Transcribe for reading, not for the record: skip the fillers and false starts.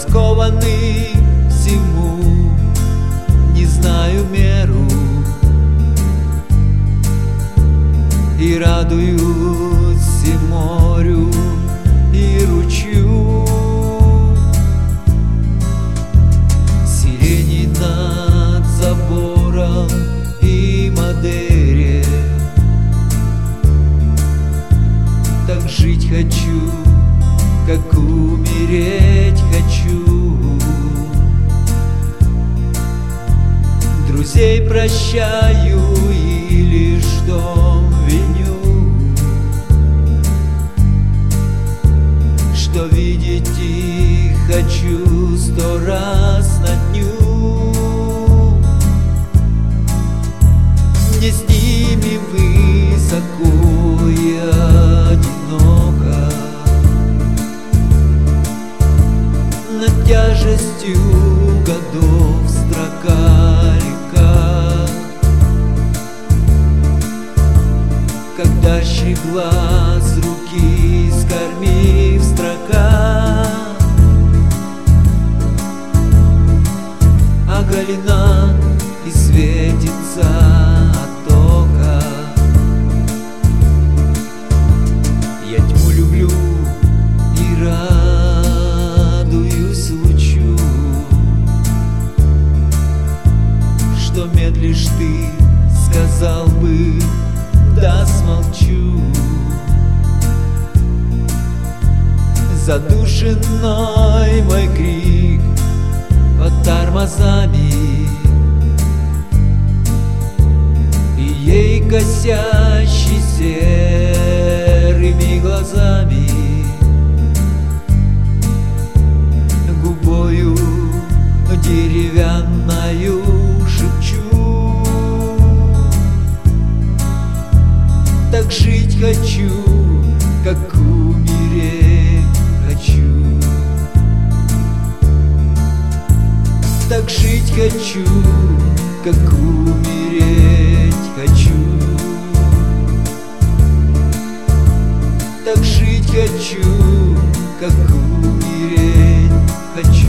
раскованный всему, не знаю меру, и радуюсь и морю, и ручью. Сирени над забором и Мадейре. Так жить хочу, как умереть хочу. Друзей прощаю и лишь дом виню, что видеть их хочу 100 раз на дню. Мне с ними высоко и одиноко, над тяжестью годов строка легка. Когда щегла с руки, скормив строка, оголена и светится от ока. Я тьму люблю и радуюсь лучу, что медлишь ты, сказал бы, да смолчу. Задушенный мой крик под тормозами, и ей косящий серыми глазами, губою деревянною шепчу: так жить хочу, как умереть хочу. Так жить хочу, как умереть хочу. Так жить хочу, как умереть хочу.